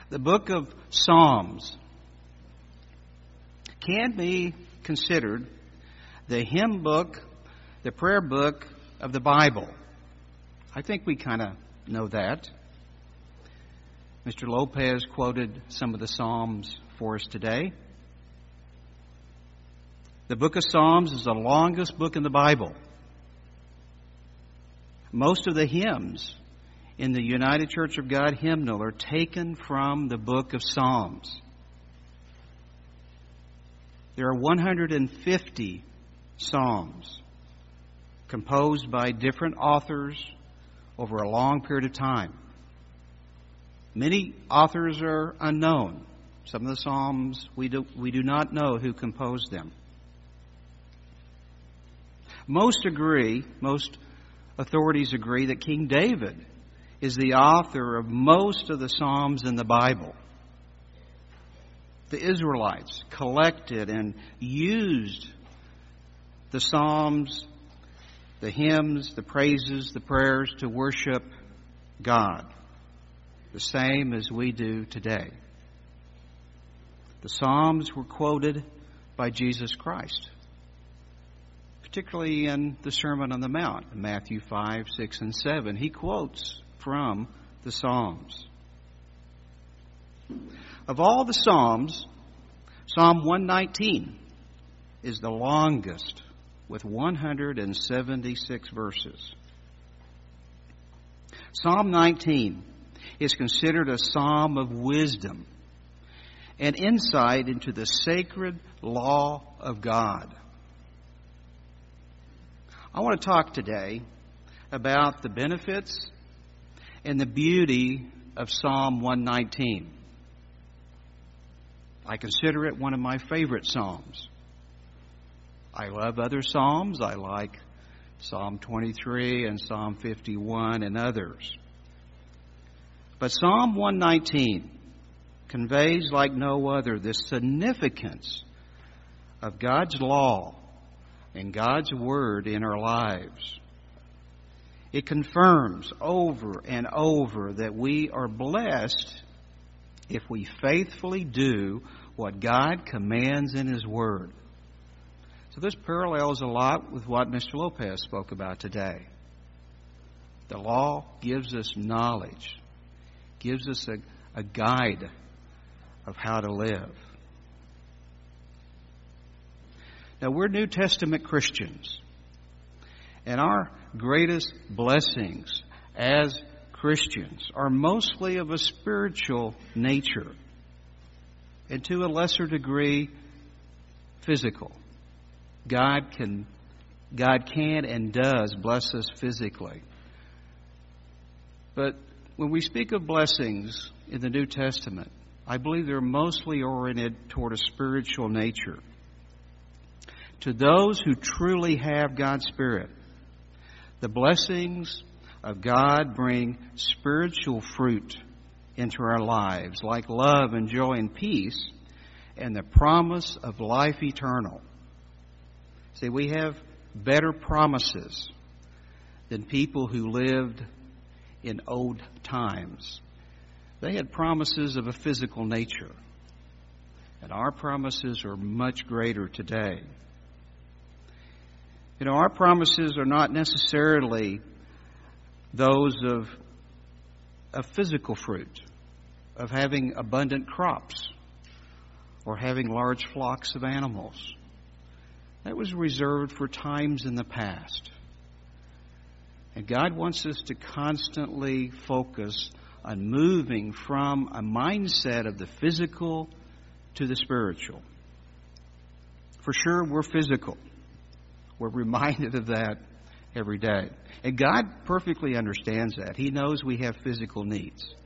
The book of Psalms can be considered the hymn book, the prayer book of the Bible. I think we kind of know that. Mr. Lopez quoted some of the Psalms for us today. The book of Psalms is the longest book in the Bible. Most of the hymns in the United Church of God hymnal are taken from the book of Psalms. There are 150 psalms composed by different authors over a long period of time. Many authors are unknown. Some of the psalms we do not know who composed them. Most authorities agree that King David is the author of most of the psalms in the Bible. The Israelites collected and used the psalms, the hymns, the praises, the prayers to worship God, the same as we do today. The psalms were quoted by Jesus Christ, particularly in the Sermon on the Mount, Matthew 5, 6, and 7. He quotes from the Psalms. Of all the Psalms, Psalm 119 is the longest with 176 verses. Psalm 19 is considered a psalm of wisdom and insight into the sacred law of God. I want to talk today about the benefits and the beauty of Psalm 119. I consider it one of my favorite psalms. I love other psalms. I like Psalm 23 and Psalm 51 and others. But Psalm 119 conveys like no other the significance of God's law and God's Word in our lives. It confirms over and over that we are blessed if we faithfully do what God commands in His Word. So this parallels a lot with what Mr. Lopez spoke about today. The law gives us knowledge, gives us a guide of how to live. Now, we're New Testament Christians, and our greatest blessings as Christians are mostly of a spiritual nature, and to a lesser degree, physical. God can and does bless us physically. But when we speak of blessings in the New Testament, I believe they're mostly oriented toward a spiritual nature. To those who truly have God's Spirit, the blessings of God bring spiritual fruit into our lives, like love and joy and peace, and the promise of life eternal. See, we have better promises than people who lived in old times. They had promises of a physical nature, and our promises are much greater today. You know, our promises are not necessarily those of physical fruit, of having abundant crops, or having large flocks of animals. That was reserved for times in the past. And God wants us to constantly focus on moving from a mindset of the physical to the spiritual. For sure, we're physical. We're reminded of that every day. And God perfectly understands that. He knows we have physical needs.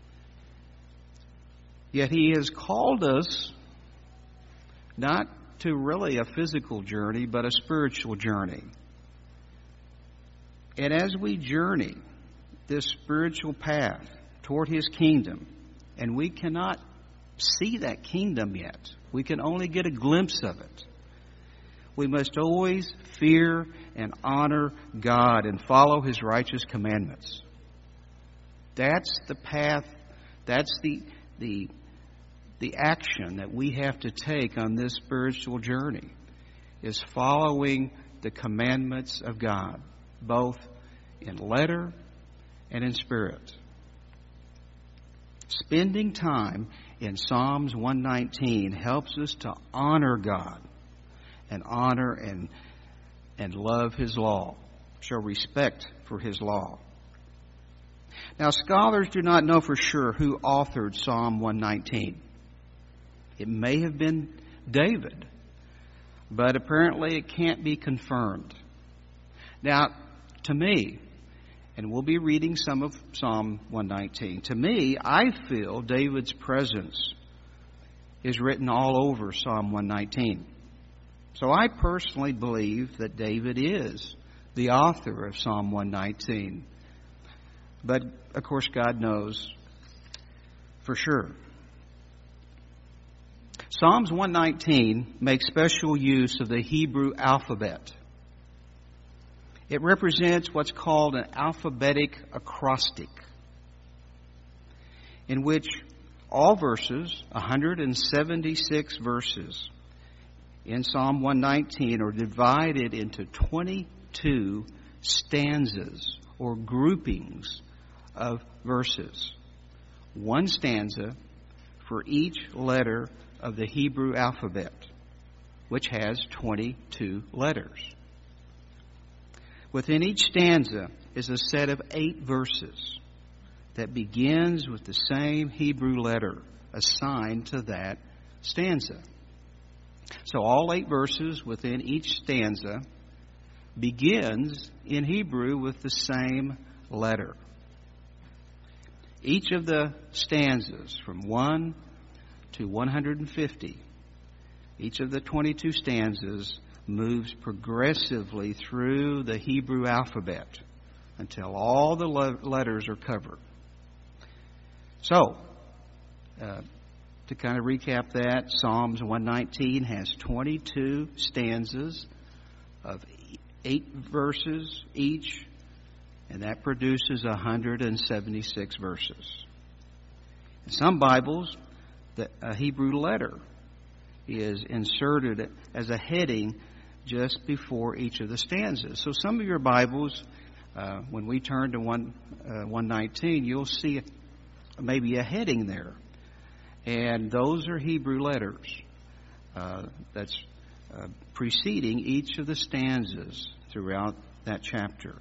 Yet He has called us not to really a physical journey, but a spiritual journey. And as we journey this spiritual path toward His kingdom, and we cannot see that kingdom yet, we can only get a glimpse of it, we must always fear and honor God and follow His righteous commandments. That's the path, that's the the action that we have to take on this spiritual journey is following the commandments of God, both in letter and in spirit. Spending time in Psalms 119 helps us to honor God and honor and love His law, show respect for His law. Now, scholars do not know for sure who authored Psalm 119. It may have been David, but apparently it can't be confirmed. Now, to me, and we'll be reading some of Psalm 119, to me, I feel David's presence is written all over Psalm 119. So I personally believe that David is the author of Psalm 119. But, of course, God knows for sure. Psalms 119 makes special use of the Hebrew alphabet. It represents what's called an alphabetic acrostic, in which all verses, 176 verses in Psalm 119, are divided into 22 stanzas or groupings of verses. One stanza for each letter of the Hebrew alphabet, which has 22 letters. Within each stanza is a set of 8 verses that begins with the same Hebrew letter assigned to that stanza. So all 8 verses within each stanza begins in Hebrew with the same letter. Each of the stanzas from 1 to 150, each of the 22 stanzas moves progressively through the Hebrew alphabet until all the letters are covered. So, to kind of recap that, Psalms 119 has 22 stanzas of 8 verses each, and that produces 176 verses. In some Bibles, a Hebrew letter is inserted as a heading just before each of the stanzas. So some of your Bibles, when we turn to 119, you'll see maybe a heading there. And those are Hebrew letters that's preceding each of the stanzas throughout that chapter.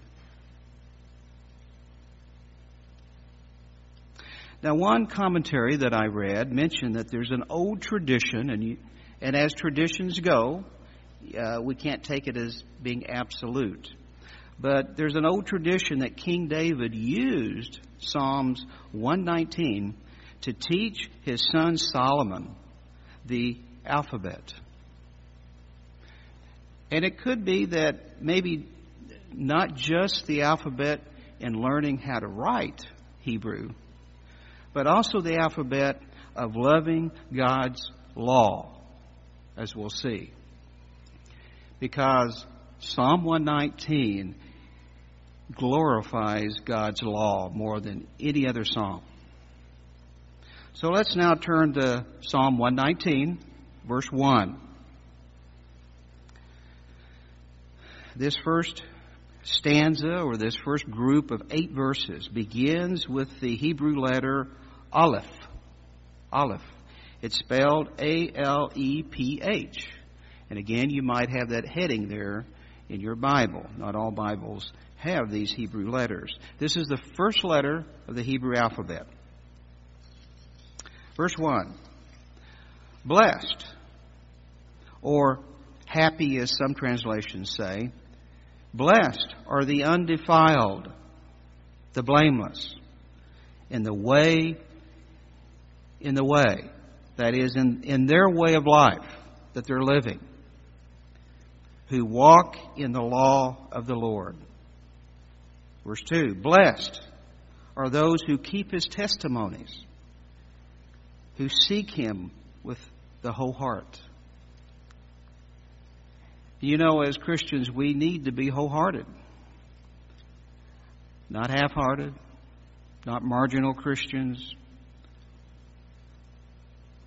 Now, one commentary that I read mentioned that there's an old tradition, and as traditions go, we can't take it as being absolute. But there's an old tradition that King David used Psalms 119 to teach his son Solomon the alphabet. And it could be that maybe not just the alphabet in learning how to write Hebrew, but also the alphabet of loving God's law, as we'll see. Because Psalm 119 glorifies God's law more than any other psalm. So let's now turn to Psalm 119, verse 1. This first stanza, or this first group of 8 verses, begins with the Hebrew letter Aleph. Aleph. It's spelled A-L-E-P-H. And again, you might have that heading there in your Bible. Not all Bibles have these Hebrew letters. This is the first letter of the Hebrew alphabet. Verse 1. Blessed, or happy as some translations say, blessed are the undefiled, the blameless, in the way, that is, in their way of life that they're living, who walk in the law of the Lord. Verse 2, blessed are those who keep His testimonies, who seek Him with the whole heart. You know, as Christians, we need to be wholehearted. Not half-hearted, not marginal Christians,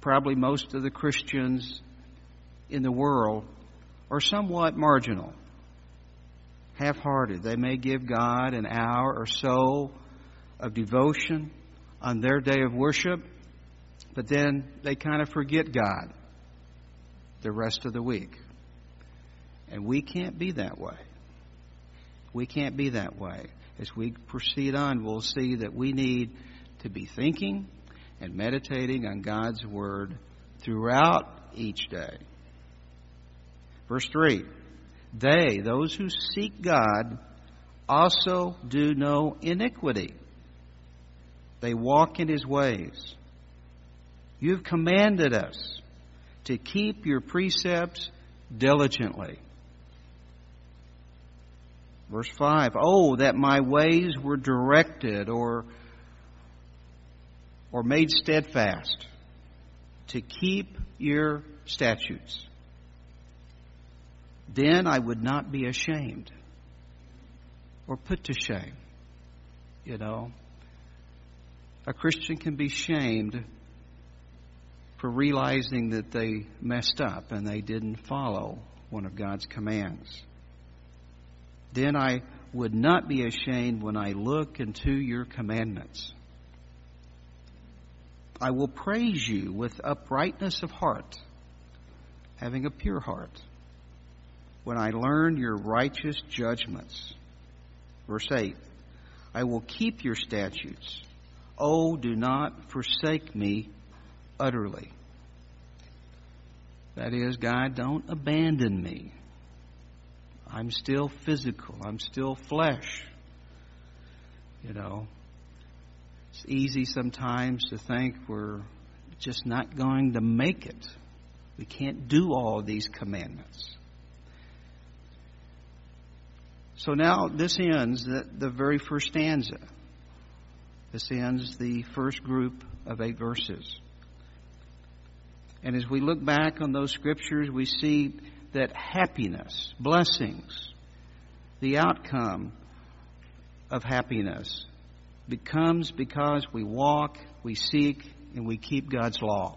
probably most of the Christians in the world are somewhat marginal, half-hearted. They may give God an hour or so of devotion on their day of worship, but then they kind of forget God the rest of the week. And we can't be that way. We can't be that way. As we proceed on, we'll see that we need to be thinking and meditating on God's Word throughout each day. Verse 3, they, those who seek God, also do no iniquity. They walk in His ways. You have commanded us to keep your precepts diligently. Verse 5, oh, that my ways were directed or made steadfast to keep your statutes. Then I would not be ashamed or put to shame. You know, a Christian can be shamed for realizing that they messed up and they didn't follow one of God's commands. Then I would not be ashamed when I look into your commandments. I will praise you with uprightness of heart, having a pure heart, when I learn your righteous judgments. Verse 8, I will keep your statutes. Oh, do not forsake me utterly. That is, God, don't abandon me. I'm still physical. I'm still flesh. You know, it's easy sometimes to think we're just not going to make it. We can't do all these commandments. So now this ends the very first stanza. This ends the first group of 8 verses. And as we look back on those scriptures, we see that happiness, blessings, the outcome of happiness becomes because we walk, we seek, and we keep God's law.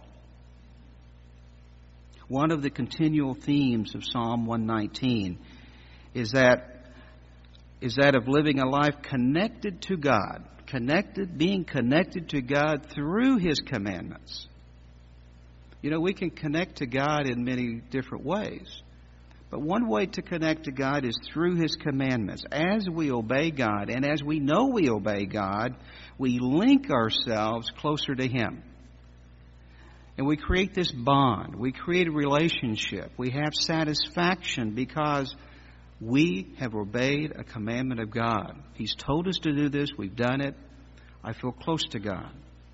One of the continual themes of Psalm 119 is that of living a life connected to God, being connected to God through His commandments. You know, we can connect to God in many different ways. But one way to connect to God is through His commandments. As we obey God, and as we know we obey God, we link ourselves closer to Him. And we create this bond. We create a relationship. We have satisfaction because we have obeyed a commandment of God. He's told us to do this. We've done it. I feel close to God.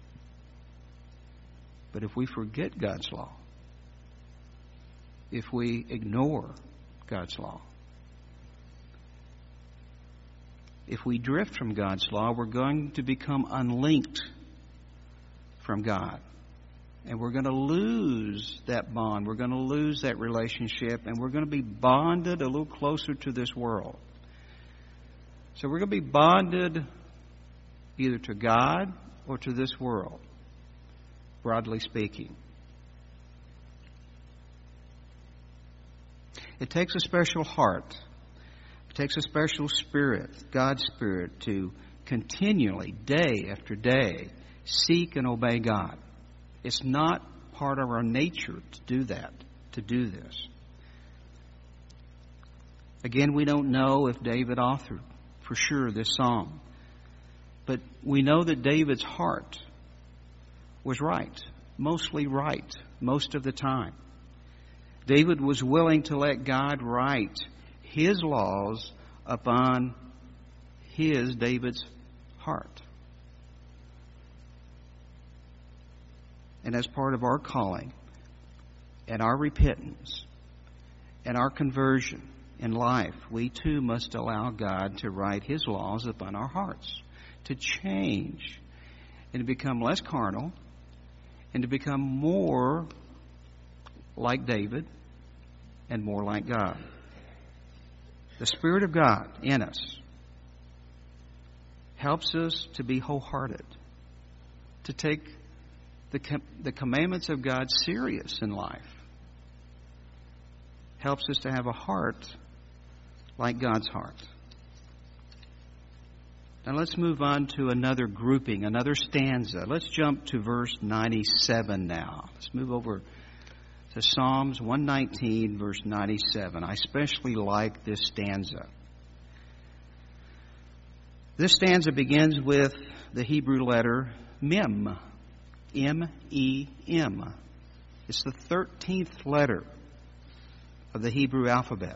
But if we forget God's law, if we ignore God's law, if we drift from God's law, we're going to become unlinked from God. And we're going to lose that bond. We're going to lose that relationship. And we're going to be bonded a little closer to this world. So we're going to be bonded either to God or to this world, broadly speaking. It takes a special heart. It takes a special spirit, God's Spirit, to continually, day after day, seek and obey God. It's not part of our nature to do that, to do this. Again, we don't know if David authored for sure this psalm. But we know that David's heart was right, mostly right, most of the time. David was willing to let God write His laws upon David's heart. And as part of our calling and our repentance and our conversion in life, we too must allow God to write His laws upon our hearts, to change and to become less carnal and to become more like David and more like God. The Spirit of God in us helps us to be wholehearted, to take the commandments of God serious in life. Helps us to have a heart like God's heart. Now let's move on to another grouping, another stanza. Let's jump to verse 97 now. Let's move over to Psalms 119, verse 97. I especially like this stanza. This stanza begins with the Hebrew letter Mem. M-E-M. It's the 13th letter of the Hebrew alphabet.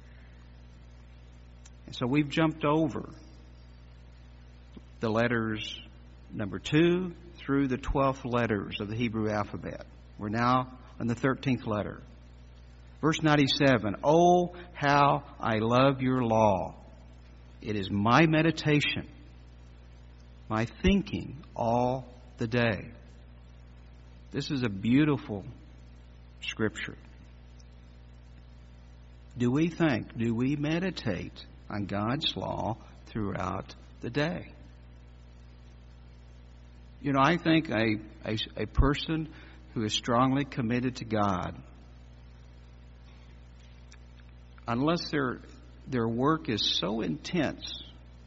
And so we've jumped over the letters number 2 through the 12th letters of the Hebrew alphabet. We're now on the 13th letter. Verse 97, "Oh, how I love your law. It is my meditation, my thinking all the day." This is a beautiful scripture. Do we meditate on God's law throughout the day? You know, I think a person who is strongly committed to God, unless their work is so intense,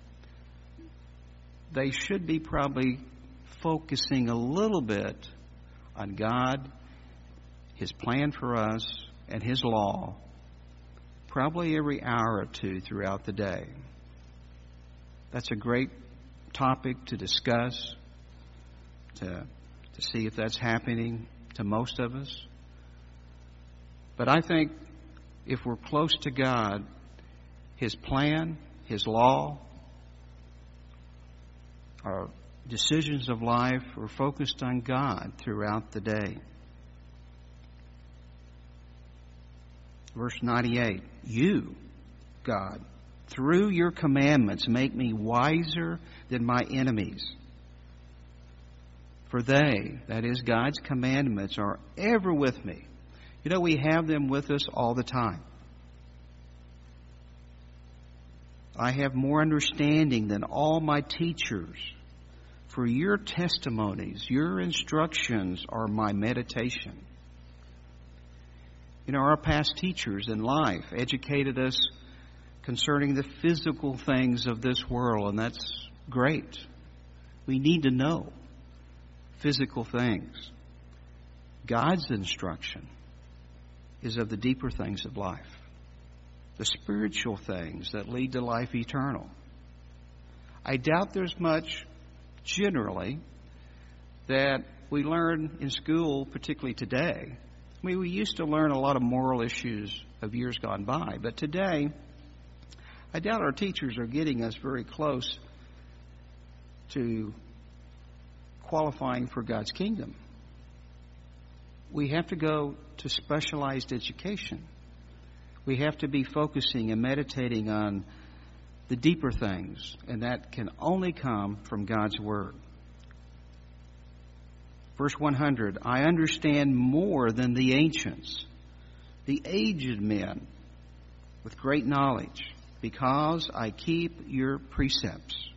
they should be probably focusing a little bit on God, His plan for us, and His law, probably every hour or two throughout the day. That's a great topic to discuss, to see if that's happening to most of us. But I think if we're close to God, His plan, His law, our decisions of life are focused on God throughout the day. Verse 98, "You, God, through your commandments make me wiser than my enemies. For they," that is God's commandments, "are ever with me." You know, we have them with us all the time. "I have more understanding than all my teachers. For your testimonies, your instructions are my meditation." You know, our past teachers in life educated us concerning the physical things of this world, and that's great. We need to know physical things. God's instruction is of the deeper things of life, the spiritual things that lead to life eternal. I doubt there's much generally that we learn in school, particularly today. I mean, we used to learn a lot of moral issues of years gone by, but today, I doubt our teachers are getting us very close to qualifying for God's kingdom. We have to go to specialized education. We have to be focusing and meditating on the deeper things, and that can only come from God's Word. Verse 100, "I understand more than the ancients, the aged men with great knowledge, because I keep your precepts.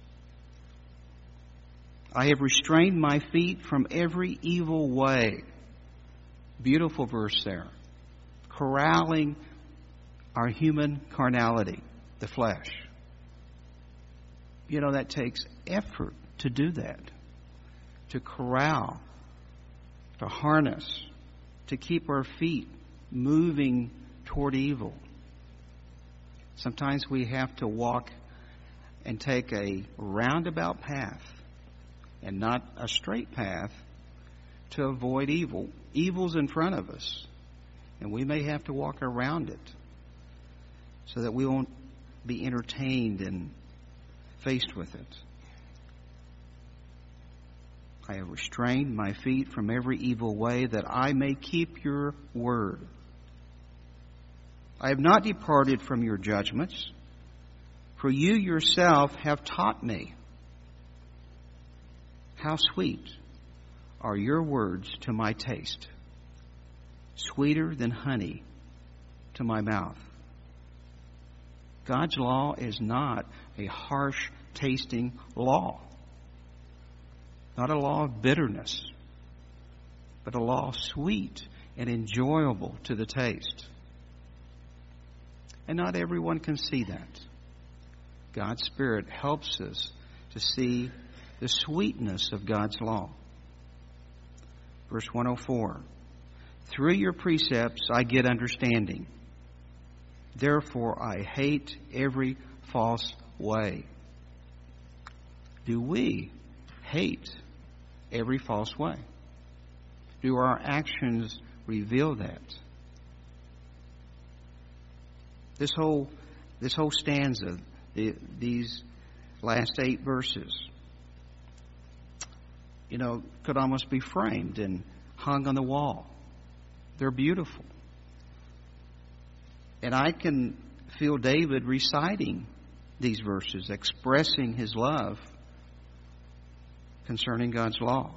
I have restrained my feet from every evil way." Beautiful verse there. Corralling our human carnality, the flesh. You know, that takes effort to do that. To corral, to harness, to keep our feet moving toward evil. Sometimes we have to walk and take a roundabout path and not a straight path to avoid evil. Evil's in front of us, and we may have to walk around it so that we won't be entertained and faced with it. "I have restrained my feet from every evil way, that I may keep your word. I have not departed from your judgments, for you yourself have taught me. How sweet are your words to my taste, sweeter than honey to my mouth." God's law is not a harsh tasting law, not a law of bitterness, but a law sweet and enjoyable to the taste. And not everyone can see that. God's Spirit helps us to see the sweetness of God's law. Verse 104, through your precepts I get understanding. Therefore I hate every false way. Do we hate every false way? Do our actions reveal that? This whole stanza, these last 8 verses, could almost be framed and hung on the wall. They're beautiful. And I can feel David reciting these verses, expressing his love concerning God's law.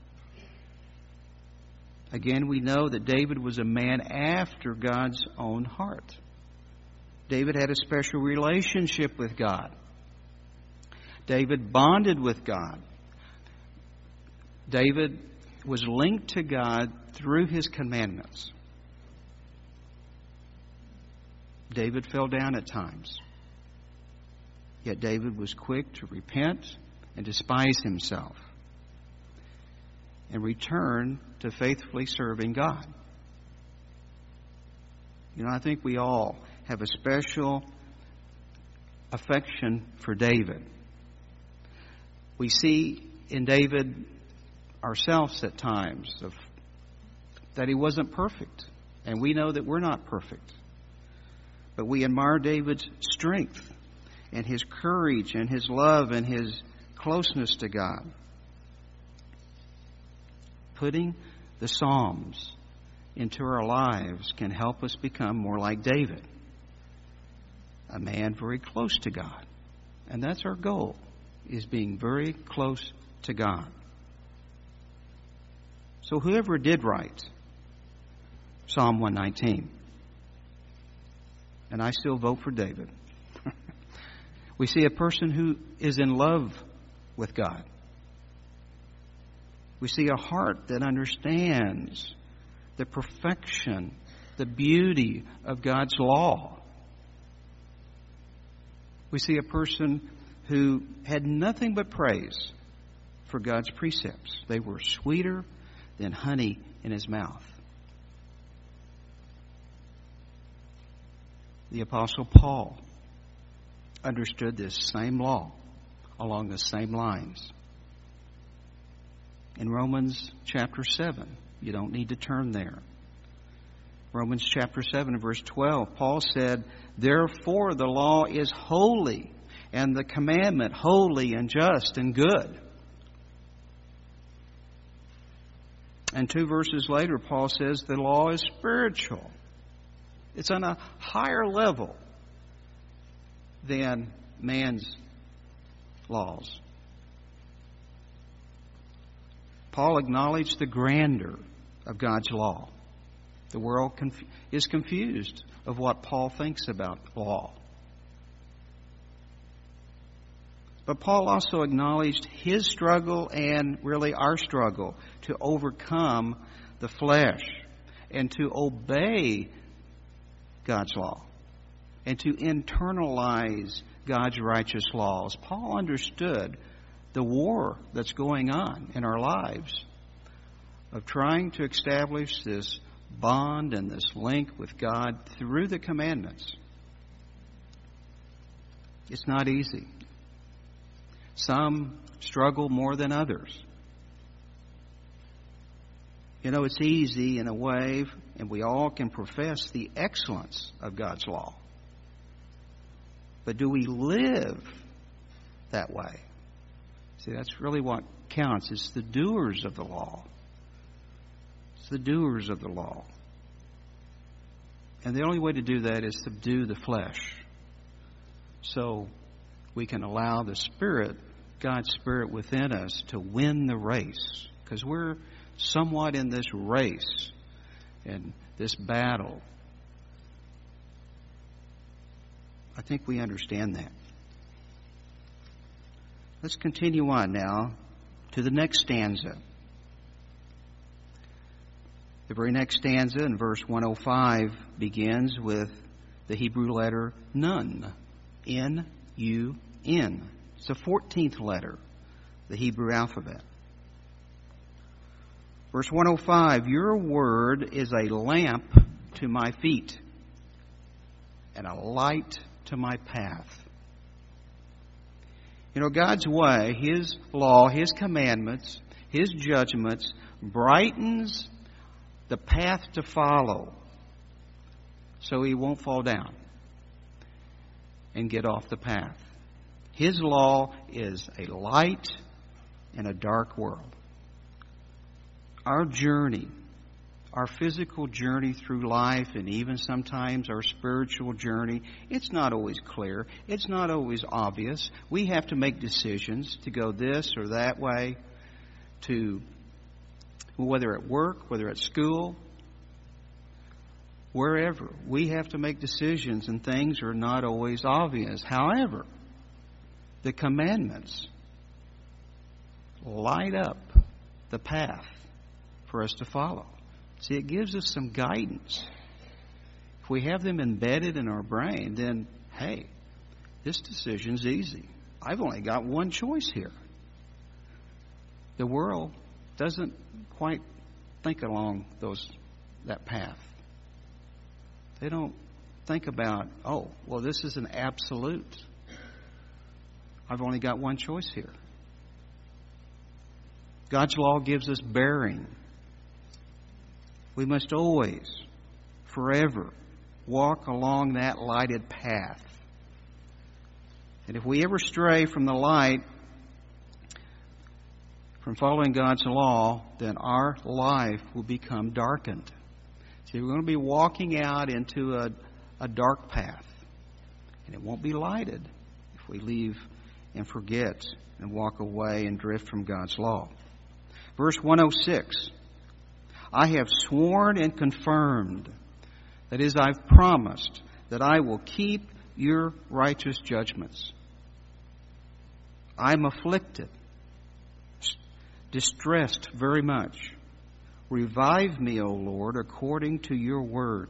Again, we know that David was a man after God's own heart. David had a special relationship with God. David bonded with God. David was linked to God through his commandments. David fell down at times. Yet David was quick to repent and despise himself and return to faithfully serving God. I think we all have a special affection for David. We see in David ourselves at times that he wasn't perfect. And we know that we're not perfect. But we admire David's strength and his courage and his love and his closeness to God. Putting the Psalms into our lives can help us become more like David, a man very close to God. And that's our goal, is being very close to God. So whoever did write Psalm 119, and I still vote for David, we see a person who is in love with God. We see a heart that understands the perfection, the beauty of God's law. We see a person who had nothing but praise for God's precepts. They were sweeter than honey in his mouth. The Apostle Paul understood this same law along the same lines. In Romans chapter 7, you don't need to turn there. Romans chapter 7 and verse 12, Paul said, therefore the law is holy, and the commandment holy and just and good. And 2 verses later, Paul says the law is spiritual. It's on a higher level than man's laws. Paul acknowledged the grandeur of God's law. The world is confused of what Paul thinks about law. But Paul also acknowledged his struggle and really our struggle to overcome the flesh and to obey God's law and to internalize God's righteous laws. Paul understood the war that's going on in our lives of trying to establish this bond and this link with God through the commandments. It's not easy. Some struggle more than others. It's easy in a way, and we all can profess the excellence of God's law. But do we live that way? See, that's really what counts. It's the doers of the law. It's the doers of the law. And the only way to do that is subdue the flesh. So we can allow the Spirit, God's Spirit within us, to win the race. Because we're somewhat in this race and this battle. I think we understand that. Let's continue on now to the next stanza. The very next stanza in verse 105 begins with the Hebrew letter Nun. N-U-N. It's the 14th letter, the Hebrew alphabet. Verse 105, your word is a lamp to my feet and a light to my path. You know, God's way, His law, His commandments, His judgments brightens the path to follow so he won't fall down and get off the path. His law is a light in a dark world. Our journey, our physical journey through life, and even sometimes our spiritual journey, it's not always clear. It's not always obvious. We have to make decisions to go this or that way, to whether at work, whether at school, wherever. We have to make decisions, and things are not always obvious. However, the commandments light up the path for us to follow. See, it gives us some guidance. If we have them embedded in our brain, then, hey, this decision's easy. I've only got one choice here. The world doesn't quite think along that path. They don't think about, oh, well, this is an absolute. I've only got one choice here. God's law gives us bearing. We must always, forever, walk along that lighted path. And if we ever stray from the light, from following God's law, then our life will become darkened. See, we're going to be walking out into a dark path. And it won't be lighted if we leave and forget and walk away and drift from God's law. Verse 106, I have sworn and confirmed, that is, I've promised, that I will keep your righteous judgments. I'm afflicted, distressed very much. Revive me, O Lord, according to your word.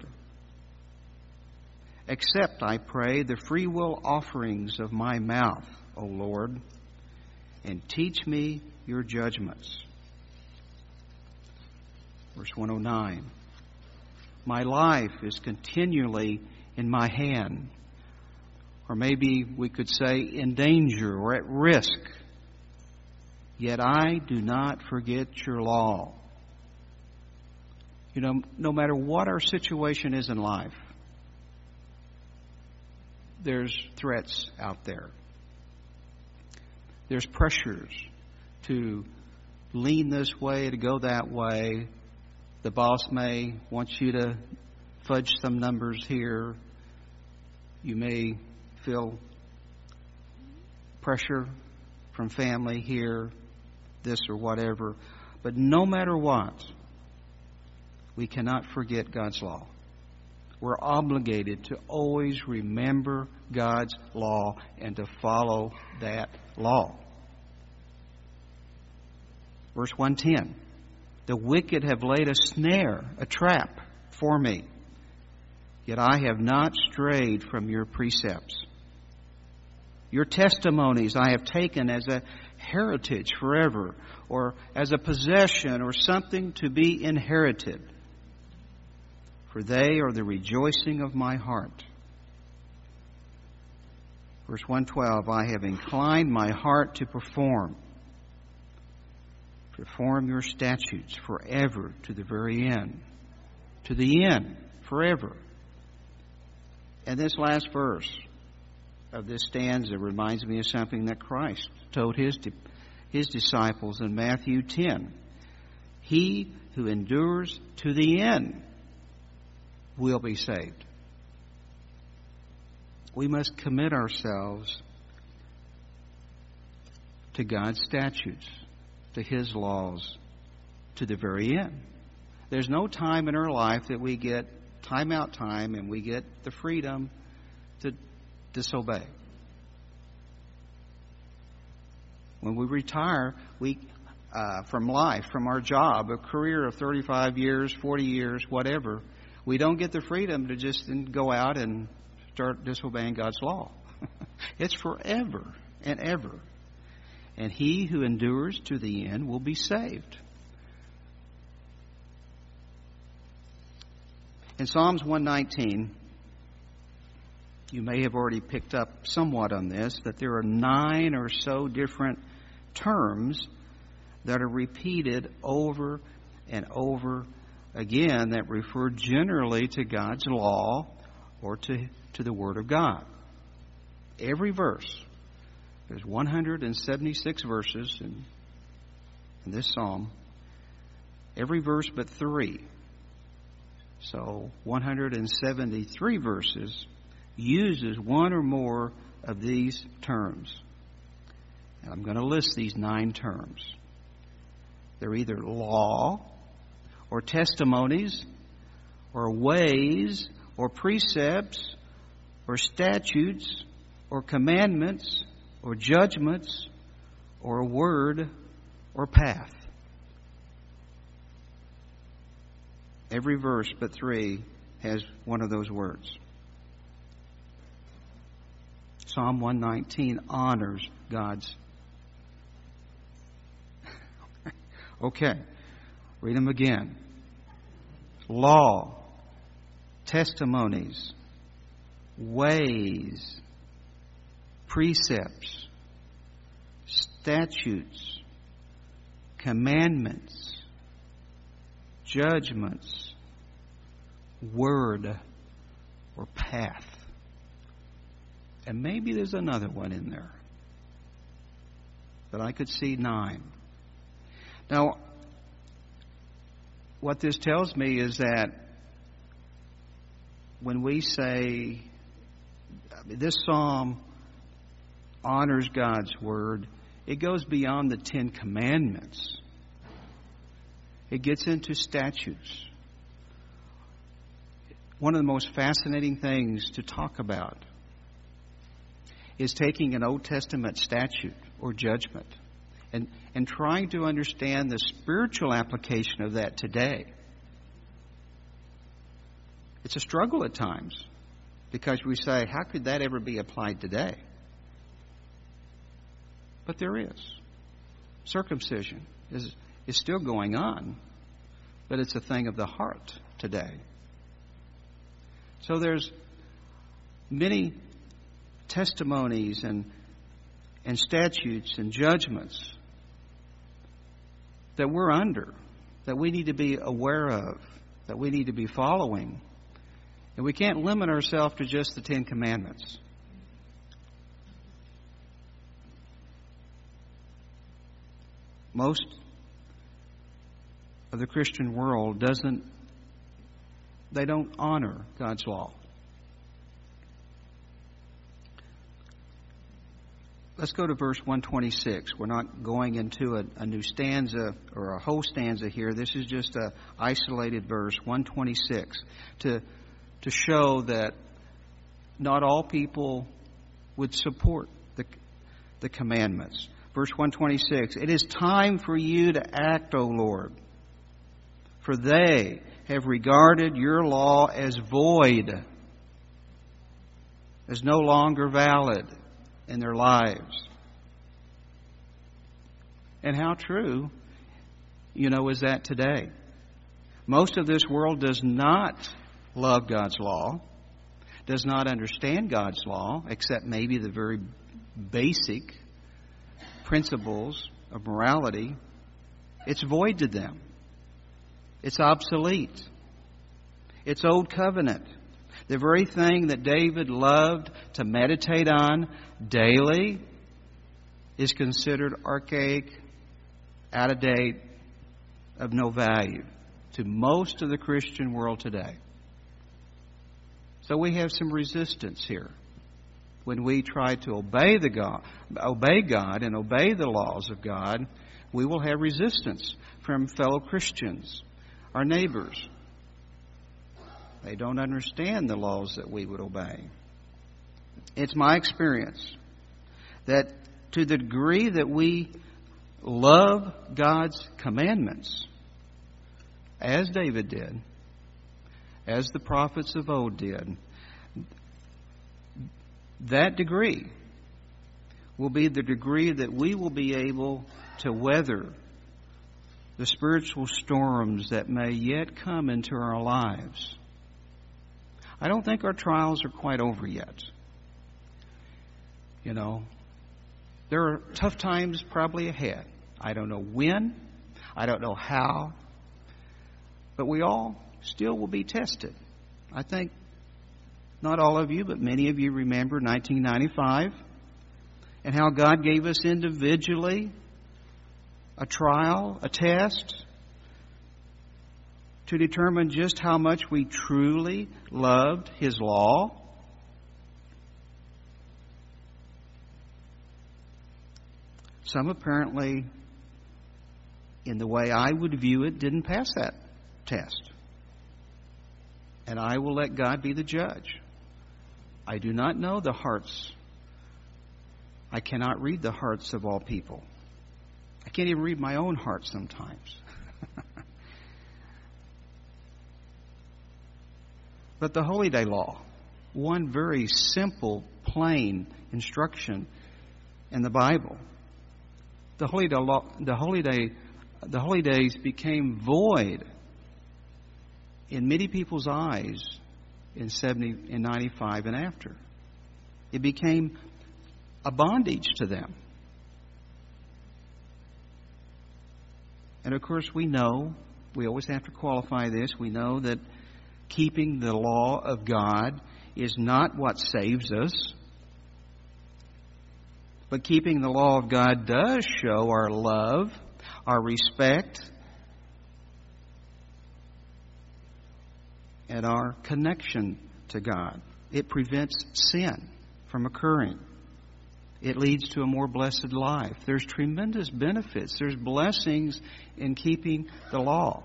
Accept, I pray, the freewill offerings of my mouth, O Lord, and teach me your judgments. Verse 109, my life is continually in my hand. Or maybe we could say in danger or at risk. Yet I do not forget your law. You know, no matter what our situation is in life, there's threats out there. There's pressures to lean this way, to go that way. The boss may want you to fudge some numbers here. You may feel pressure from family here, this or whatever. But no matter what, we cannot forget God's law. We're obligated to always remember God's law and to follow that law. Verse 110, the wicked have laid a snare, a trap for me, yet I have not strayed from your precepts. Your testimonies I have taken as a heritage forever, or as a possession, or something to be inherited. For they are the rejoicing of my heart. Verse 112, I have inclined my heart to perform your statutes forever to the very end. To the end, forever. And this last verse of this stanza reminds me of something that Christ told his disciples in Matthew 10. He who endures to the end will be saved. We must commit ourselves to God's statutes, to His laws, to the very end. There's no time in our life that we get timeout time and we get the freedom to disobey. When we retire, from life, from our job, a career of 35 years, 40 years, whatever. We don't get the freedom to just go out and start disobeying God's law. It's forever and ever. And he who endures to the end will be saved. In Psalms 119, you may have already picked up somewhat on this, that there are 9 or so different terms that are repeated over and over again that refer generally to God's law or to the Word of God. Every verse. There's 176 verses in this psalm. Every verse but 3. So 173 verses uses one or more of these terms. And I'm going to list these 9 terms. They're either law or testimonies or ways or precepts or statutes or commandments or judgments or a word or path. Every verse but 3 has one of those words. Psalm 119 honors God's. Okay, read them again. Law, testimonies, ways, precepts, statutes, commandments, judgments, word, or path. And maybe there's another one in there. But I could see 9. Now, what this tells me is that when we say this psalm honors God's Word, it goes beyond the 10 Commandments. It gets into statutes. One of the most fascinating things to talk about is taking an Old Testament statute or judgment and trying to understand the spiritual application of that today. It's a struggle at times because we say, how could that ever be applied today? But there is. Circumcision is still going on, but it's a thing of the heart today. So there's many testimonies and statutes and judgments that we're under, that we need to be aware of, that we need to be following. And we can't limit ourselves to just the 10 Commandments. Most of the Christian world they don't honor God's law. Let's go to verse 126. We're not going into a new stanza or a whole stanza here. This is just an isolated verse, 126, to show that not all people would support the commandments. Verse 126, it is time for you to act, O Lord, for they have regarded your law as void, as no longer valid in their lives. And how true, is that today? Most of this world does not love God's law, does not understand God's law, except maybe the very basic principles of morality. It's void to them. It's obsolete. It's old covenant. The very thing that David loved to meditate on daily is considered archaic, out of date, of no value to most of the Christian world today. So we have some resistance here. When we try to obey God and obey the laws of God, we will have resistance from fellow Christians, our neighbors. They don't understand the laws that we would obey. It's my experience that to the degree that we love God's commandments, as David did, as the prophets of old did, that degree will be the degree that we will be able to weather the spiritual storms that may yet come into our lives. I don't think our trials are quite over yet. You know, there are tough times probably ahead. I don't know when, I don't know how, but we all still will be tested. I think not all of you, but many of you remember 1995 and how God gave us individually a trial, a test, to determine just how much we truly loved His law. Some apparently, in the way I would view it, didn't pass that test. And I will let God be the judge. I do not know the hearts. I cannot read the hearts of all people. I can't even read my own heart sometimes. But the Holy Day Law, one very simple, plain instruction in the Bible. The Holy Day Law, the Holy Days became void in many people's eyes in 70, in 95 and after. It became a bondage to them. And of course we know, we always have to qualify this, we know that keeping the law of God is not what saves us. But keeping the law of God does show our love, our respect, and our connection to God. It prevents sin from occurring. It leads to a more blessed life. There's tremendous benefits. There's blessings in keeping the law.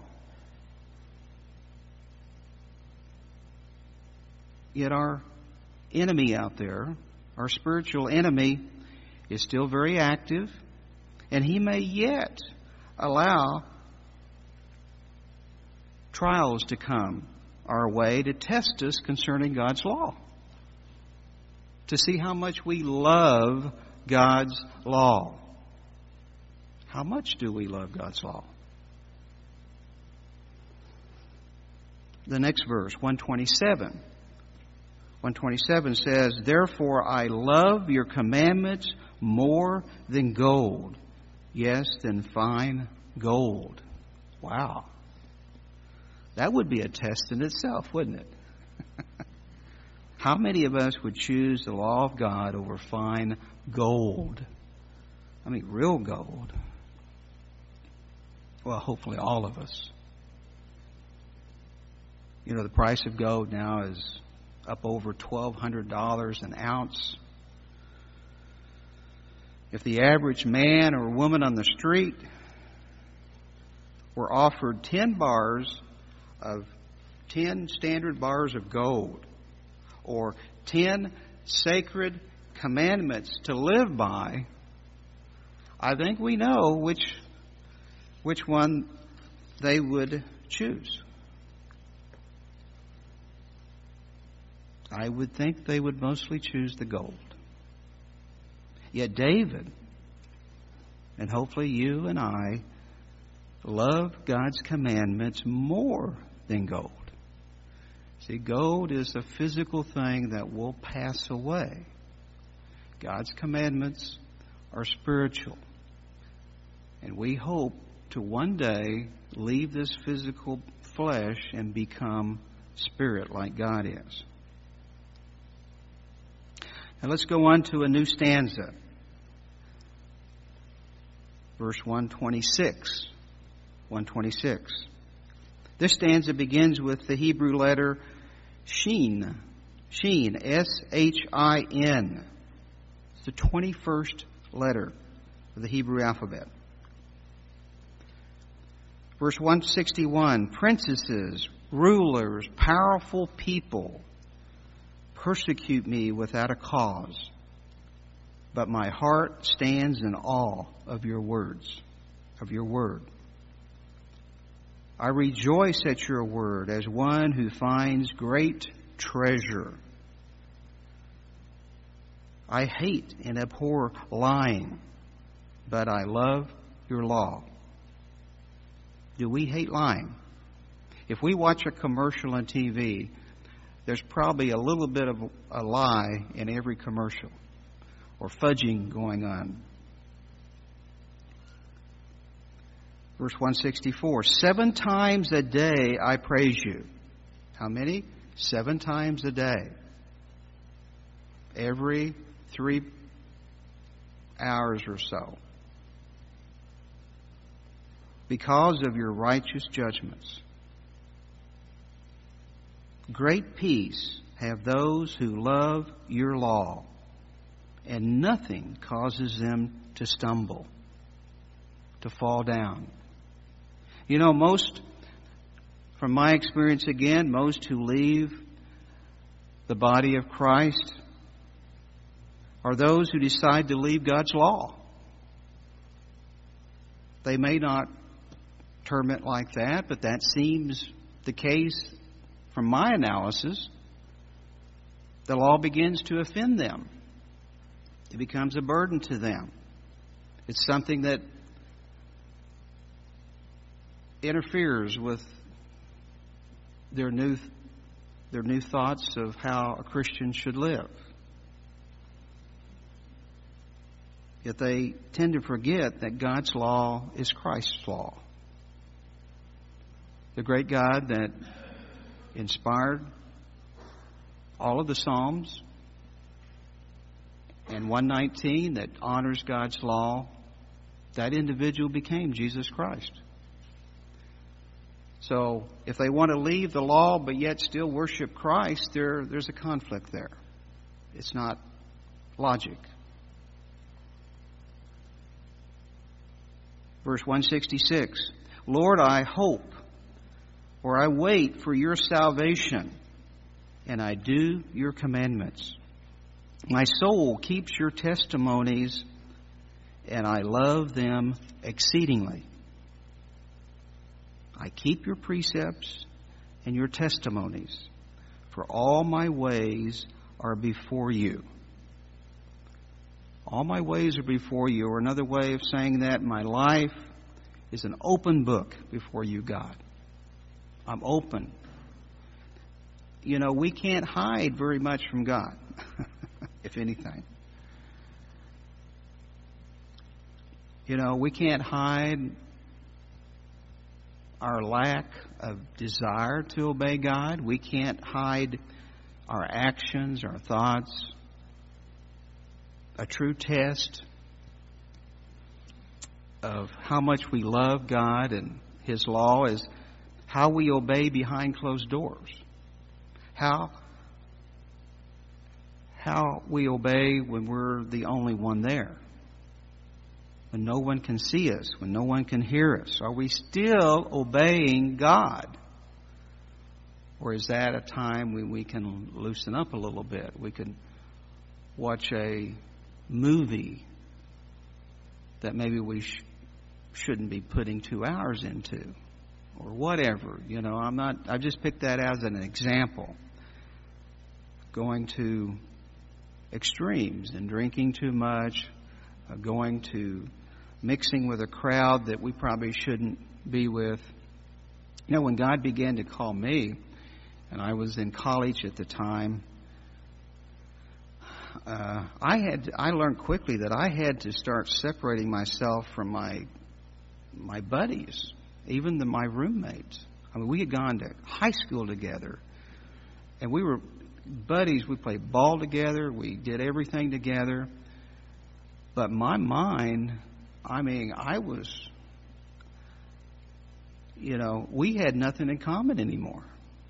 Yet our enemy out there, our spiritual enemy, is still very active, and he may yet allow trials to come our way to test us concerning God's law, to see how much we love God's law. How much do we love God's law? The next verse, 127. 127 says, "Therefore I love your commandments more than gold, yes, than fine gold." Wow. That would be a test in itself, wouldn't it? How many of us would choose the law of God over fine gold? I mean, real gold. Well, hopefully all of us. You know, the price of gold now is up over $1,200 an ounce. If the average man or woman on the street were offered 10 standard bars of gold, or 10 sacred commandments to live by, I think we know which one they would choose. I would think they would mostly choose the gold. Yet David, and hopefully you and I, love God's commandments more than gold. See, gold is a physical thing that will pass away. God's commandments are spiritual. And we hope to one day leave this physical flesh and become spirit like God is. Now let's go on to a new stanza. Verse 126. 126. This stanza begins with the Hebrew letter Shin. Shin, S-H-I-N. It's the 21st letter of the Hebrew alphabet. Verse 161. Princesses, rulers, powerful people persecute me without a cause, but my heart stands in awe of your words. of your word. I rejoice at your word as one who finds great treasure. I hate and abhor lying, but I love your law. Do we hate lying? If we watch a commercial on TV, there's probably a little bit of a lie in every commercial, or fudging going on. Verse 164, 7 times a day I praise you. How many? 7 times a day. Every 3 hours or so. Because of your righteous judgments. Great peace have those who love your law, and nothing causes them to stumble, to fall down. You know, from my experience again, most who leave the body of Christ are those who decide to leave God's law. They may not term it like that, but that seems the case from my analysis. The law begins to offend them. It becomes a burden to them. It's something that interferes with their new thoughts of how a Christian should live. Yet they tend to forget that God's law is Christ's law. The great God that inspired all of the Psalms, and 119 that honors God's law, that individual became Jesus Christ. So if they want to leave the law but yet still worship Christ, there's a conflict there. It's not logic. Verse 166, Lord, I hope, or I wait for your salvation, and I do your commandments. My soul keeps your testimonies, and I love them exceedingly. I keep your precepts and your testimonies, for all my ways are before you. All my ways are before you, or another way of saying that, my life is an open book before you, God. I'm open. You know, we can't hide very much from God, if anything. You know, we can't hide our lack of desire to obey God. We can't hide our actions, our thoughts. A true test of how much we love God and His law is how we obey behind closed doors. How we obey when we're the only one there. When no one can see us, when no one can hear us. Are we still obeying God? Or is that a time when we can loosen up a little bit? We can watch a movie that maybe we shouldn't be putting 2 hours into, or whatever. You know, I just picked that as an example. Going to extremes and drinking too much, going to mixing with a crowd that we probably shouldn't be with. You know, when God began to call me, and I was in college at the time, I learned quickly that I had to start separating myself from my buddies, even my roommates. I mean, we had gone to high school together, and we were buddies. We played ball together. We did everything together. But my mind, I mean, we had nothing in common anymore.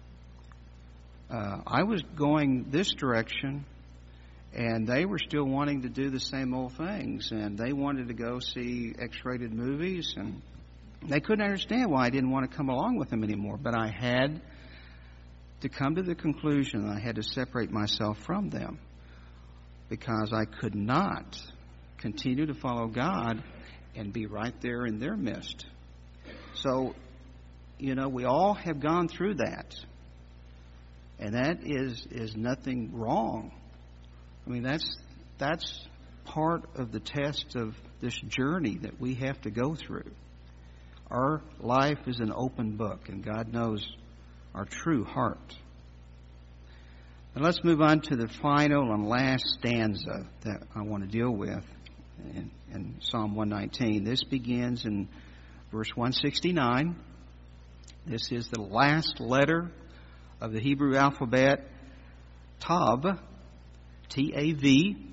I was going this direction, and they were still wanting to do the same old things. And they wanted to go see X-rated movies, and they couldn't understand why I didn't want to come along with them anymore. But I had to come to the conclusion that I had to separate myself from them, because I could not continue to follow God and be right there in their midst. So, we all have gone through that. And that is nothing wrong. I mean, that's part of the test of this journey that we have to go through. Our life is an open book, and God knows our true heart. And let's move on to the final and last stanza that I want to deal with in Psalm 119. This begins in verse 169. This is the last letter of the Hebrew alphabet, Tav, T-A-V.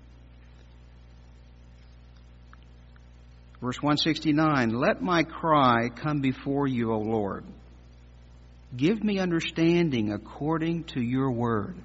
Verse 169, let my cry come before you, O Lord. Give me understanding according to your word.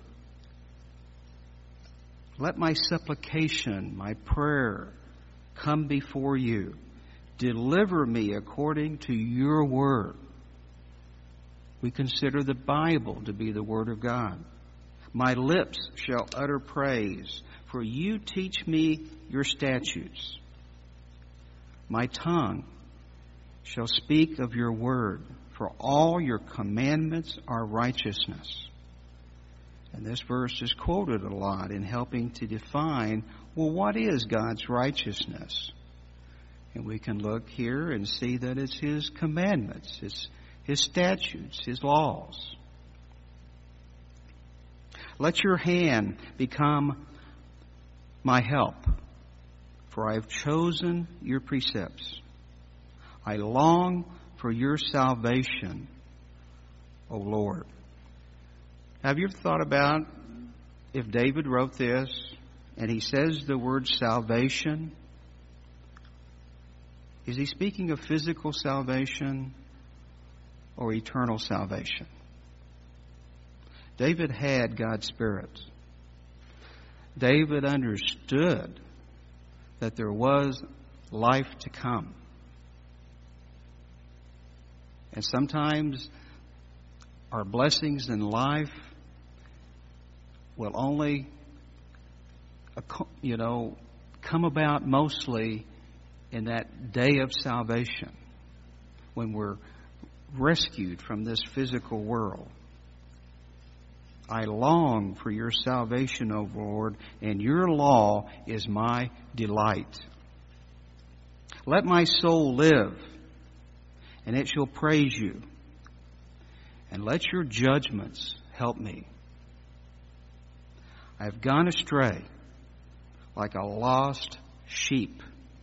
Let my supplication, my prayer, come before you. Deliver me according to your word. We consider the Bible to be the Word of God. My lips shall utter praise, for you teach me your statutes. My tongue shall speak of your word, for all your commandments are righteousness. And this verse is quoted a lot in helping to define, well, what is God's righteousness? And we can look here and see that it's His commandments, it's His statutes, His laws. Let your hand become my help, for I have chosen your precepts. I long for your salvation, O Lord. Have you ever thought about if David wrote this and he says the word salvation? Is he speaking of physical salvation or eternal salvation? David had God's Spirit. David understood that there was life to come. And sometimes our blessings in life will only, come about mostly in that day of salvation, when we're rescued from this physical world. I long for your salvation, O Lord, and your law is my delight. Let my soul live, and it shall praise you. And let your judgments help me. I have gone astray like a lost sheep.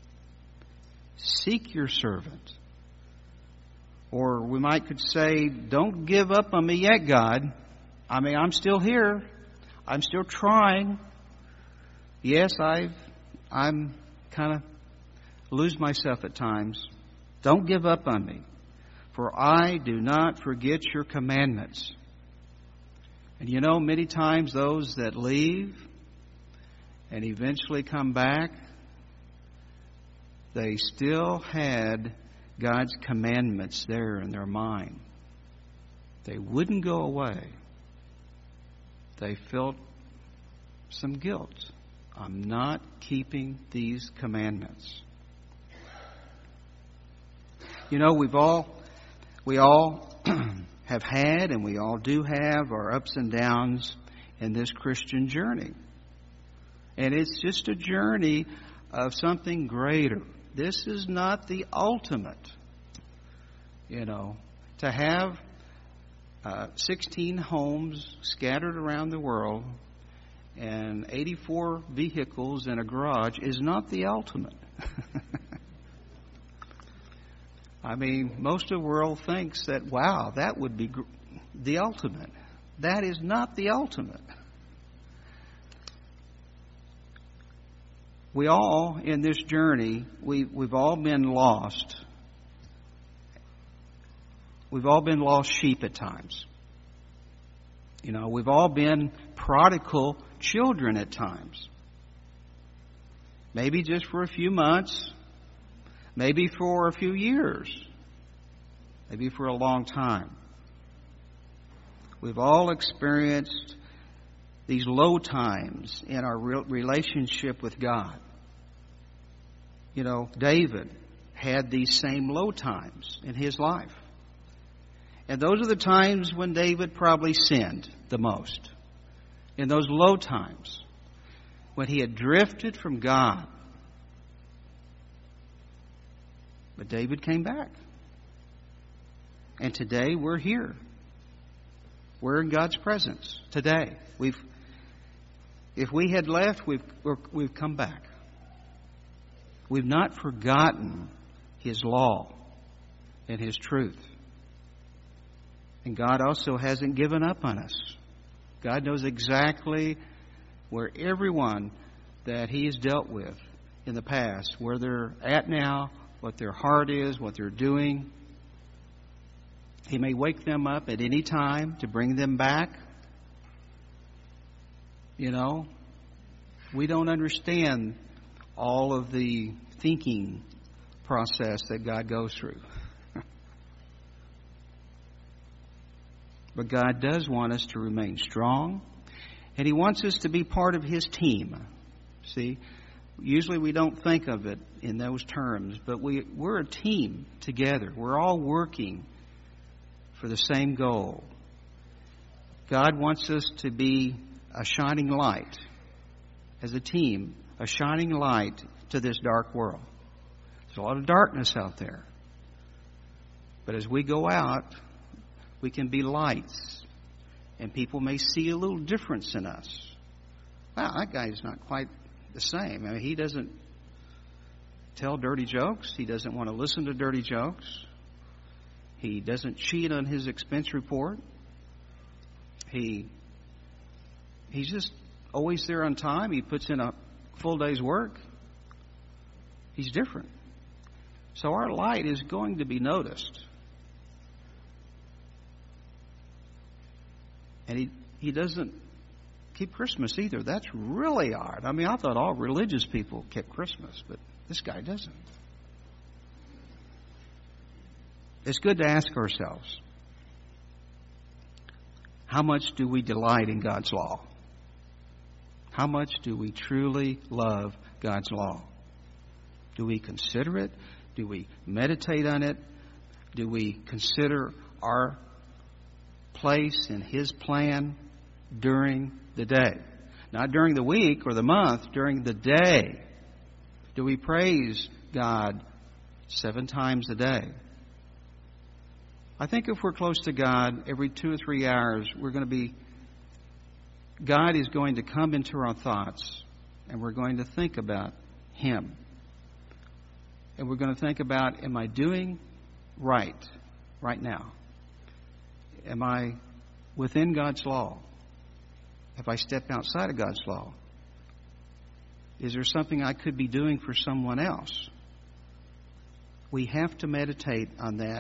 Seek your servant. Or we could say, don't give up on me yet, God. I'm still here. I'm still trying. Yes, I'm kind of lose myself at times. Don't give up on me, for I do not forget your commandments. And many times those that leave and eventually come back, they still had God's commandments there in their mind. They wouldn't go away. They felt some guilt. I'm not keeping these commandments. We all have had, and we all do have, our ups and downs in this Christian journey. And it's just a journey of something greater. This is not the ultimate. To have 16 homes scattered around the world and 84 vehicles in a garage is not the ultimate. Most of the world thinks that, wow, that would be the ultimate. That is not the ultimate. We all, in this journey, we've all been lost. We've all been lost sheep at times. We've all been prodigal children at times. Maybe just for a few months. Maybe for a few years. Maybe for a long time. We've all experienced these low times in our relationship with God. David had these same low times in his life. And those are the times when David probably sinned the most. In those low times, when he had drifted from God. But David came back. And today we're here. We're in God's presence today. If we had left, we've come back. We've not forgotten His law and His truth. And God also hasn't given up on us. God knows exactly where everyone that He has dealt with in the past, where they're at now, what their heart is, what they're doing. He may wake them up at any time to bring them back. We don't understand all of the thinking process that God goes through. But God does want us to remain strong, and He wants us to be part of His team. See, usually we don't think of it in those terms, but we're a team together. We're all working for the same goal. God wants us to be a shining light as a team, a shining light to this dark world. There's a lot of darkness out there. But as we go out, we can be lights, and people may see a little difference in us. Wow, that guy's not quite the same. I mean, he doesn't tell dirty jokes. He doesn't want to listen to dirty jokes. He doesn't cheat on his expense report. He's just always there on time. He puts in a full day's work. He's different. So our light is going to be noticed. And he doesn't keep Christmas either. That's really odd. I mean, I thought all religious people kept Christmas, but this guy doesn't. It's good to ask ourselves, how much do we delight in God's law? How much do we truly love God's law? Do we consider it? Do we meditate on it? Do we consider our place in His plan during the day? Not during the week or the month, during the day. Do we praise God 7 times a day? I think if we're close to God, every 2 or 3 hours, God is going to come into our thoughts, and we're going to think about Him. And we're going to think about, am I doing right now? Am I within God's law? Have I stepped outside of God's law? Is there something I could be doing for someone else? We have to meditate on that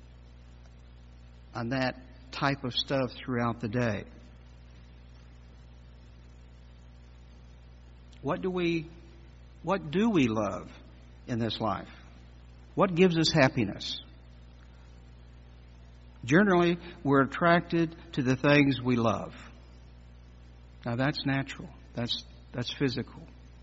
type of stuff throughout the day. What do we love in this life? What gives us happiness? Generally, we're attracted to the things we love. Now that's natural. That's physical.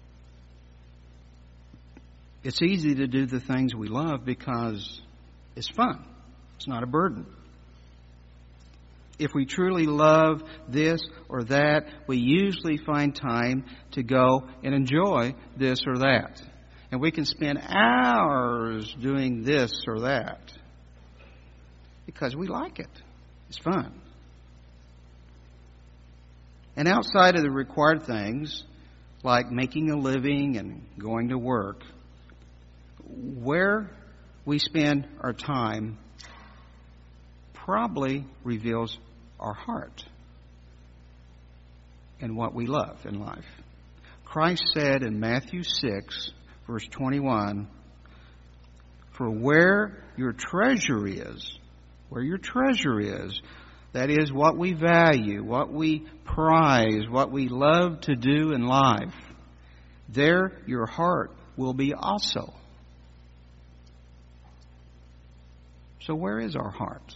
It's easy to do the things we love because it's fun. It's not a burden. If we truly love this or that, we usually find time to go and enjoy this or that. And we can spend hours doing this or that because we like it. It's fun. And outside of the required things, like making a living and going to work, where we spend our time probably reveals our heart and what we love in life. Christ said in Matthew 6, verse 21, "For where your treasure is, that is what we value, what we prize, what we love to do in life, there your heart will be also." So where is our heart?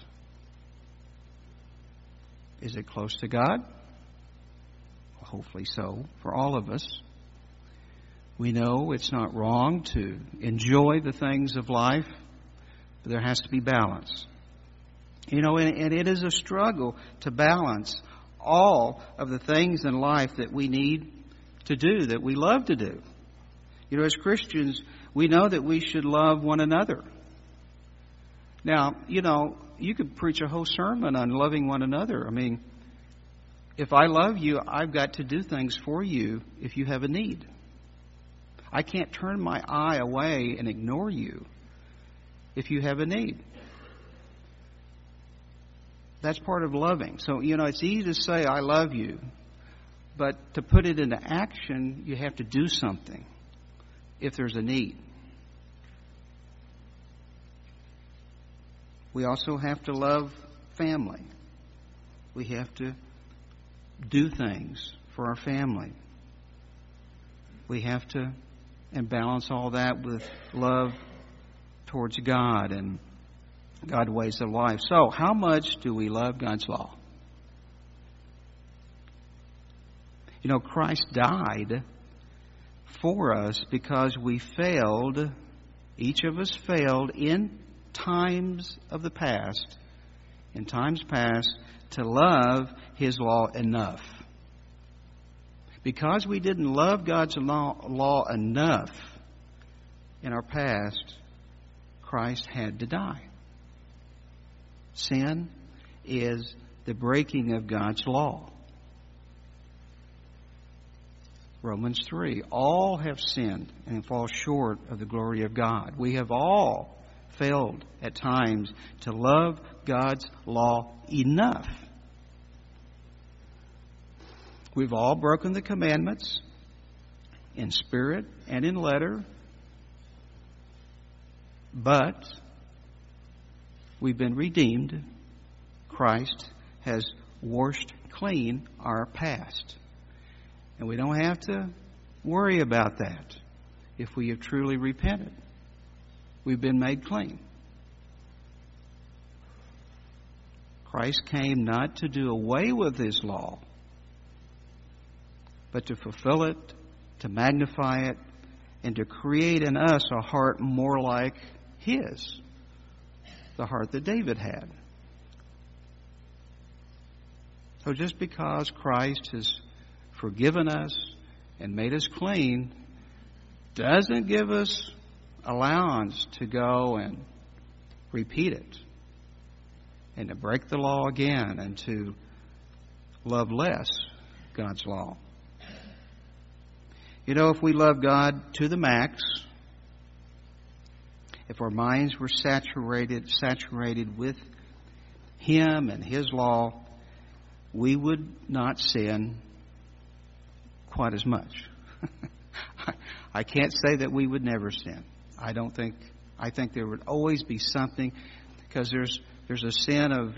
Is it close to God? Hopefully so, for all of us. We know it's not wrong to enjoy the things of life, but there has to be balance. And it is a struggle to balance all of the things in life that we need to do, that we love to do. As Christians, we know that we should love one another. Now, you could preach a whole sermon on loving one another. I mean, if I love you, I've got to do things for you if you have a need. I can't turn my eye away and ignore you if you have a need. That's part of loving. So, it's easy to say, I love you. But to put it into action, you have to do something if there's a need. We also have to love family. We have to do things for our family. We have to balance all that with love towards God and God's ways of life. So, how much do we love God's law? Christ died for us because we failed, each of us failed in times of the past, to love His law enough. Because we didn't love God's law enough in our past, Christ had to die. Sin is the breaking of God's law. Romans 3, all have sinned and fall short of the glory of God. We have all failed at times to love God's law enough. We've all broken the commandments in spirit and in letter, but we've been redeemed. Christ has washed clean our past. And we don't have to worry about that if we have truly repented. We've been made clean. Christ came not to do away with His law, but to fulfill it, to magnify it, and to create in us a heart more like His, the heart that David had. So just because Christ has forgiven us and made us clean doesn't give us allowance to go and repeat it and to break the law again and to love less God's law. If we love God to the max, if our minds were saturated with Him and His law, we would not sin quite as much. I can't say that we would never sin. I think there would always be something, because there's a sin of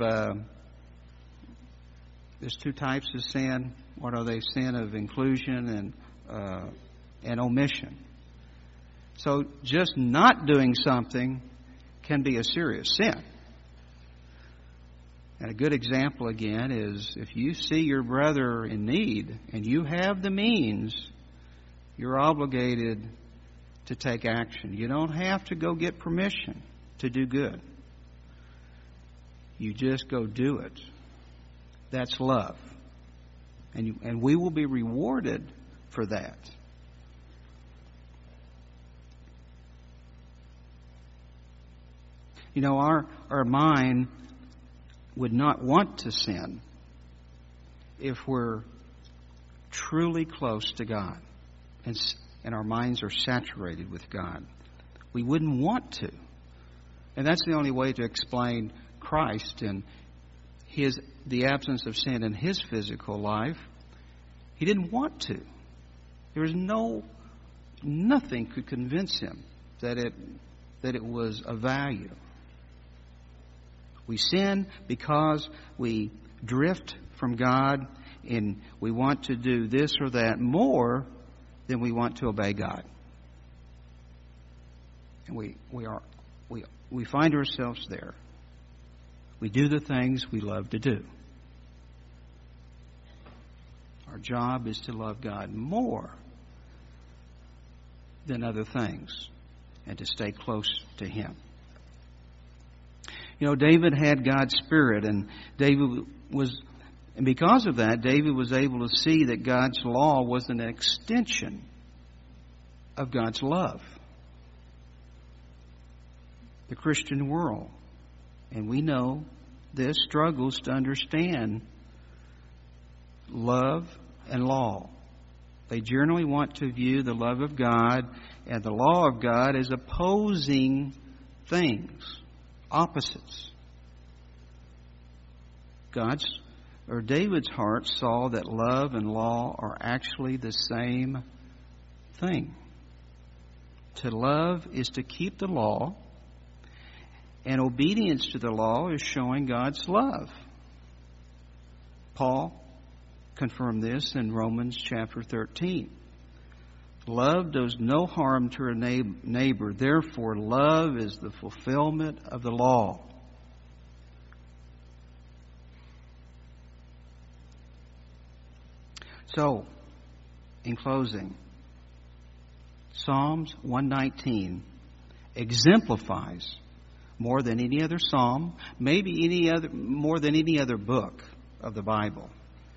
there's two types of sin. What are they? Sin of inclusion and omission. So just not doing something can be a serious sin. And a good example again is if you see your brother in need and you have the means, you're obligated to take action. You don't have to go get permission to do good. You just go do it. That's love. And we will be rewarded for that. Our mind would not want to sin if we're truly close to God and our minds are saturated with God. We wouldn't want to. And that's the only way to explain Christ and the absence of sin in His physical life. He didn't want to. There was nothing could convince Him that it was of value. We sin because we drift from God and we want to do this or that more than we want to obey God. And we find ourselves there. We do the things we love to do. Our job is to love God more than other things, and to stay close to Him. You know, David had God's Spirit, and because of that, David was able to see that God's law was an extension of God's love. The Christian world, and we know this, struggles to understand love and law. They generally want to view the love of God and the law of God as opposing things, opposites. David's heart saw that love and law are actually the same thing. To love is to keep the law, and obedience to the law is showing God's love. Paul confirmed this in Romans chapter 13. Love does no harm to a neighbor. Therefore, love is the fulfillment of the law. So, in closing, Psalms 119 exemplifies more than any other psalm, more than any other book of the Bible.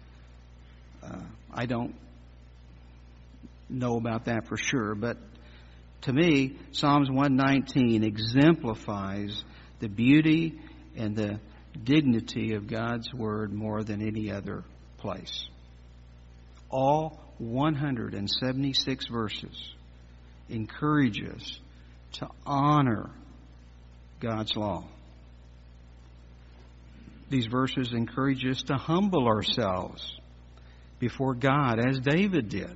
I don't know about that for sure, but to me, Psalms 119 exemplifies the beauty and the dignity of God's Word more than any other place. All 176 verses encourage us to honor God's law. These verses encourage us to humble ourselves before God as David did.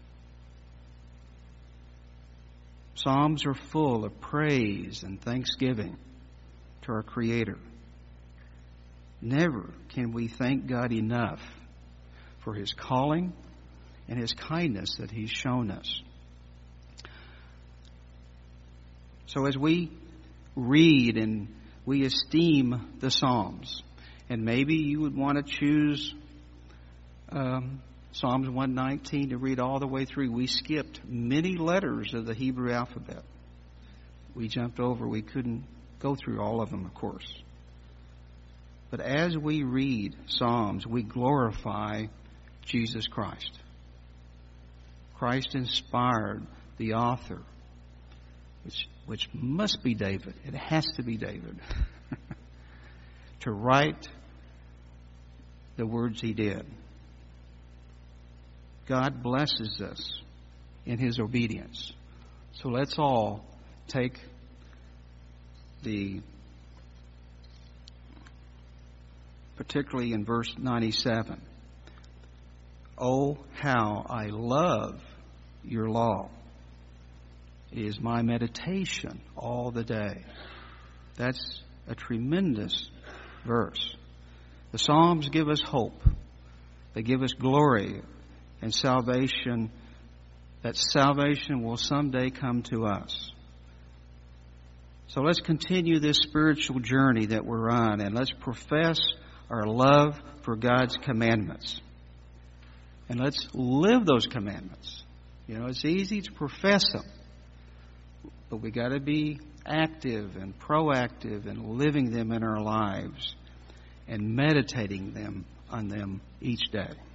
Psalms are full of praise and thanksgiving to our Creator. Never can we thank God enough for His calling and His kindness that He's shown us. So as we read and we esteem the Psalms, and maybe you would want to choose Psalms 119 to read all the way through. We skipped many letters of the Hebrew alphabet. We jumped over. We couldn't go through all of them, of course. But as we read Psalms, we glorify Jesus Christ. Christ inspired the author, which must be David. It has to be David. To write the words he did. God blesses us in His obedience. So let's all take particularly in verse 97. Oh, how I love your law. It is my meditation all the day. That's a tremendous verse. The Psalms give us hope. They give us glory and salvation, that salvation will someday come to us. So let's continue this spiritual journey that we're on, and let's profess our love for God's commandments. And let's live those commandments. You know, it's easy to profess them, but we got to be active and proactive in living them in our lives and meditating on them each day.